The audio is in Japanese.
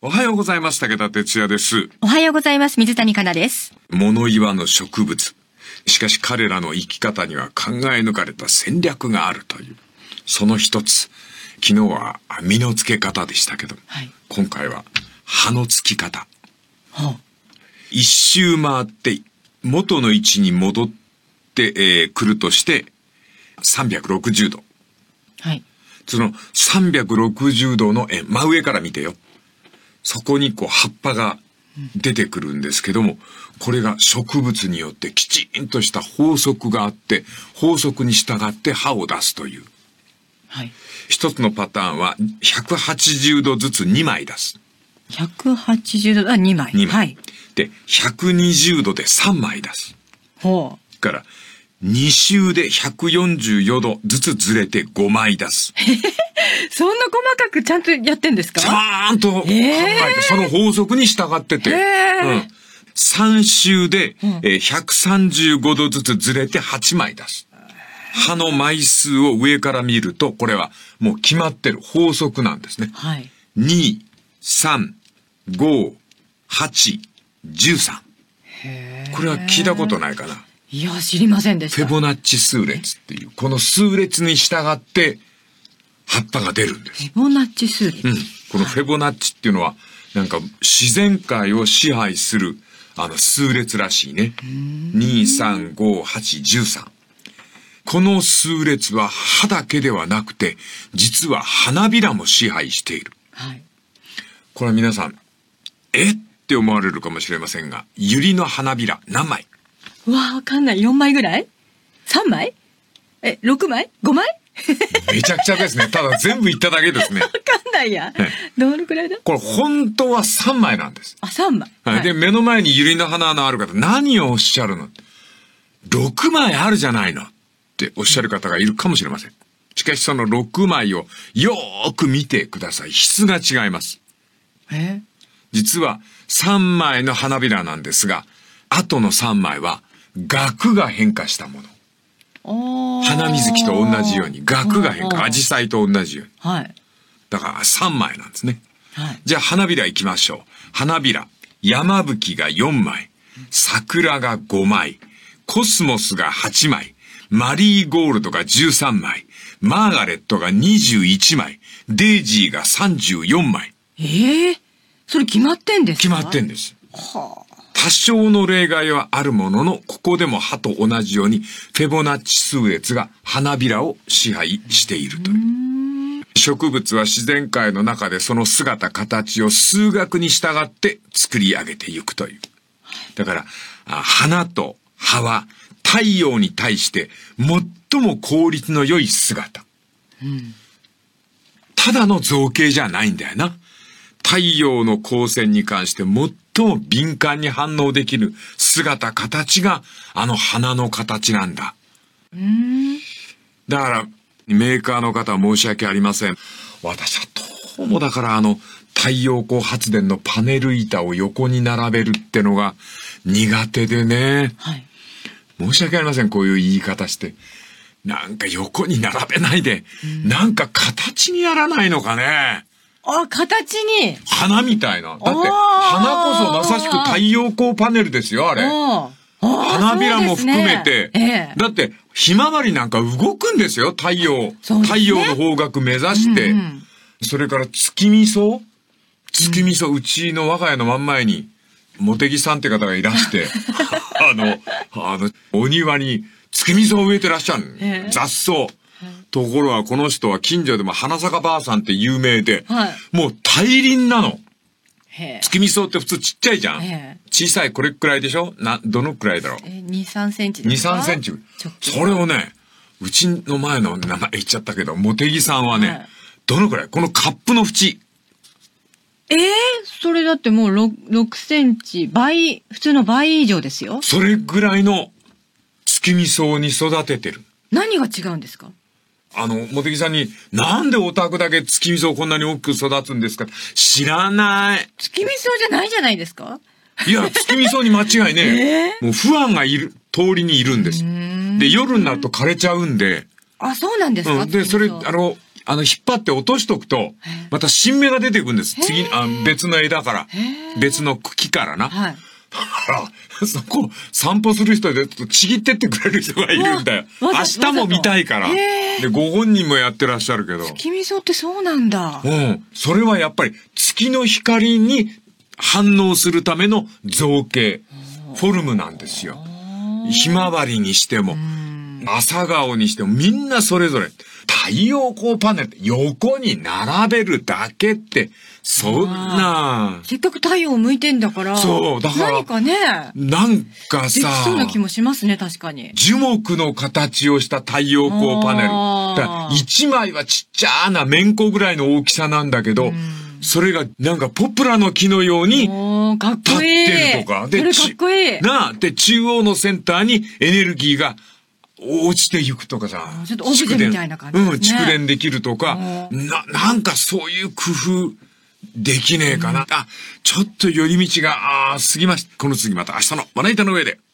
おはようございます。武田哲也です。 おはようございます。水谷香奈です。 物言わぬ植物。しかし彼らの生き方には考え抜かれた戦略があるという。その一つ。昨日は実の付け方でしたけど、はい、今回は葉の付き方。一周回って元の位置に戻って、くるとして360度。 はい。 その360度の真上から見てよ。そこにこう葉っぱが出てくるんですけども、これが植物によってきちんとした法則があって、法則に従って葉を出すという。 はい。 一つのパターンは180度ずつ2枚出す。 180度、2枚。 2枚。 はい。 で、120度で3枚出す。 ほう。 から2周で144度ずつずれて5枚出す。 そんな細かくちゃんとやってんですか？ ちゃんと考えて、その法則に従ってて。3周で、135度ずつずれて8枚出す。葉の枚数を上から見ると、これはもう決まってる法則なんですね。 はい。 2、3、5、8、13。これは聞いたことないかな。 いや、知りませんでした。 フェボナッチ数列っていう、この数列に従って葉っぱが出るんです。 フェボナッチ数列。 このフェボナッチっていうのは、なんか自然界を支配する数列らしいね。2、3、5、8、13。この数列は葉だけではなくて、実は花びらも支配している。 はい。 これは皆さん、って思われるかもしれませんが、百合の花びら何枚？ わかんない。4枚ぐらい？ 3 枚？6枚？ 5 枚？ めちゃくちゃですね。ただ全部言っただけですね。 わかんないや。どのくらいだ？ これ本当は3枚なんです。 3枚。 はい。で、目の前に百合の花のある方、何をおっしゃるの？ 6 枚あるじゃないのっておっしゃる方がいるかもしれません。しかしその6枚をよーく見てください。質が違います。実は3枚の花びらなんですが、あとの3枚は萼が変化したもの。花水木と同じように萼が変化。アジサイと同じように。 はい。 だから3枚なんですね。 はい。 じゃあ花びら行きましょう。花びら。山吹が4枚。桜が5枚。コスモスが8枚。マリーゴールドが13枚。マーガレットが21枚。デイジーが34枚。 それ決まってんですか？ 決まってんです。多少の例外はあるものの、ここでも葉と同じように、フェボナッチ数列が花びらを支配しているという。植物は自然界の中でその姿、形を数学に従って作り上げていくという。だから、花と葉は太陽に対して最も効率の良い姿。ただの造形じゃないんだよな。太陽の光線に関して最も敏感に反応できる姿、形が花の形なんだ。だからメーカーの方は申し訳ありません。私はどうもだから太陽光発電のパネル板を横に並べるってのが苦手でね。 はい。 申し訳ありません、こういう言い方して。なんか横に並べないで、なんか形にやらないのかね。 形に花みたいな。だって花こそまさしく太陽光パネルですよ、あれ。花びらも含めて。だってひまわりなんか動くんですよ、太陽の方角目指して。それから月味噌、うちの我が家の真ん前に茂木さんって方がいらしてお庭に月味噌を植えてらっしゃる。雑草。ところがこの人は近所でも花坂ばあさんって有名で、もう大輪なの。月味噌って普通ちっちゃいじゃん。小さいこれくらいでしょ？どのくらいだろう。 2、3センチですか？ 2、3センチ。それをね、うちの前の名前言っちゃったけど、茂木さんはね、どのくらい？このカップの縁。 それだってもう 6センチ、普通の倍以上ですよ。 それぐらいの月味噌に育ててる。 何が違うんですか？ 茂木さんに、なんでお宅だけ月味噌をこんなに大きく育つんですか？知らない。 月味噌じゃないじゃないですか？ いや、月味噌に間違いねもう不安が通りにいるんです。で、夜になると枯れちゃうんで。 そうなんですか？ で、それ、 引っ張って落としとくと、また新芽が出てくるんです。次、別の枝から。別の茎からな。 はい。 だから、そこ、散歩する人でちぎってってくれる人がいるんだよ。明日も見たいから。で、ご本人もやってらっしゃるけど。 月見草ってそうなんだ。 うん。それはやっぱり月の光に反応するための造形、フォルムなんですよ。ひまわりにしても、朝顔にしてもみんなそれぞれ。太陽光パネルって横に並べるだけって、そんな。 せっかく太陽を向いてんだから。 そう、だから。 何かね。 なんかさ。 できそうな気もしますね、確かに。 樹木の形をした太陽光パネル。一枚はちっちゃなめんこぐらいの大きさなんだけど、それがなんかポプラの木のように立ってるとか。 それかっこいい。 で、中央のセンターにエネルギーが落ちていくとかさ。 ちょっとオブジェみたいな感じですね。 蓄電できるとか、なんかそういう工夫できねえかな。ちょっと寄り道が過ぎました。この次また明日のまな板の上で。